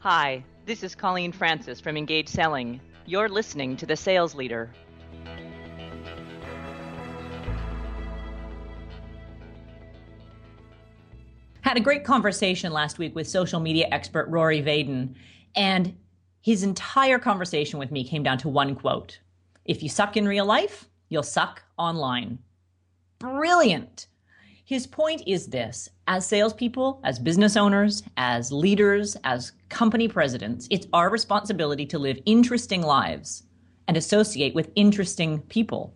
Hi, this is Colleen Francis from Engage Selling. You're listening to The Sales Leader. Had a great conversation last week with social media expert Rory Vaden, and his entire conversation with me came down to one quote. If you suck in real life, you'll suck online. Brilliant. His point is this: as salespeople, as business owners, as leaders, as company presidents, it's our responsibility to live interesting lives and associate with interesting people.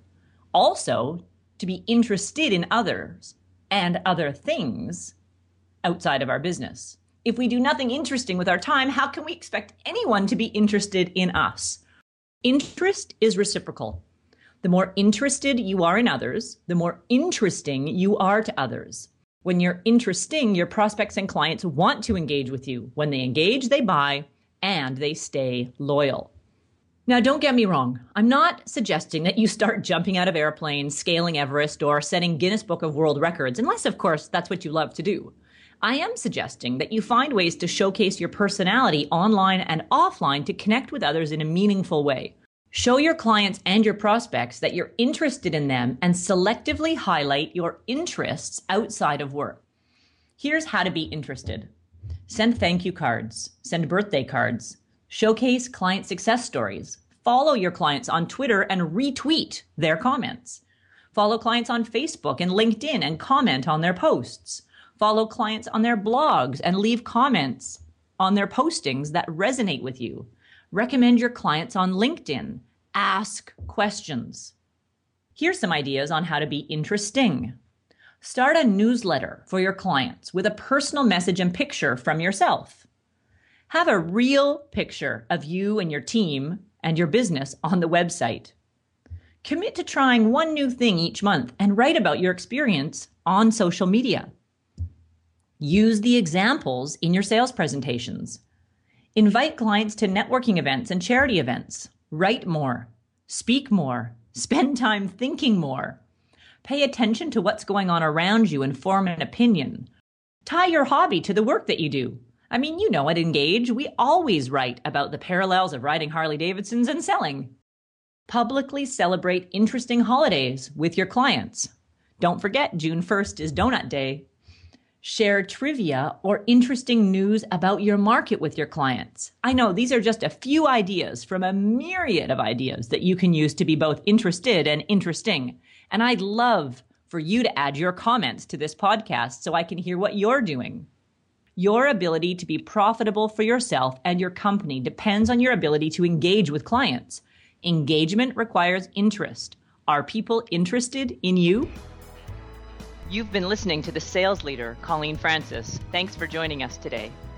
Also, to be interested in others and other things outside of our business. If we do nothing interesting with our time, how can we expect anyone to be interested in us? Interest is reciprocal. The more interested you are in others, the more interesting you are to others. When you're interesting, your prospects and clients want to engage with you. When they engage, they buy, and they stay loyal. Now, don't get me wrong. I'm not suggesting that you start jumping out of airplanes, scaling Everest, or setting Guinness Book of World Records, unless, of course, that's what you love to do. I am suggesting that you find ways to showcase your personality online and offline to connect with others in a meaningful way. Show your clients and your prospects that you're interested in them and selectively highlight your interests outside of work. Here's how to be interested. Send thank you cards. Send birthday cards. Showcase client success stories. Follow your clients on Twitter and retweet their comments. Follow clients on Facebook and LinkedIn and comment on their posts. Follow clients on their blogs and leave comments on their postings that resonate with you. Recommend your clients on LinkedIn. Ask questions. Here's some ideas on how to be interesting. Start a newsletter for your clients with a personal message and picture from yourself. Have a real picture of you and your team and your business on the website. Commit to trying one new thing each month and write about your experience on social media. Use the examples in your sales presentations. Invite clients to networking events and charity events. Write more. Speak more. Spend time thinking more. Pay attention to what's going on around you and form an opinion. Tie your hobby to the work that you do. I mean, you know, at Engage, we always write about the parallels of riding Harley Davidsons and selling. Publicly celebrate interesting holidays with your clients. Don't forget, June 1st is Donut Day. Share trivia or interesting news about your market with your clients. I know these are just a few ideas from a myriad of ideas that you can use to be both interested and interesting. And I'd love for you to add your comments to this podcast so I can hear what you're doing. Your ability to be profitable for yourself and your company depends on your ability to engage with clients. Engagement requires interest. Are people interested in you? You've been listening to The Sales Leader, Colleen Francis. Thanks for joining us today.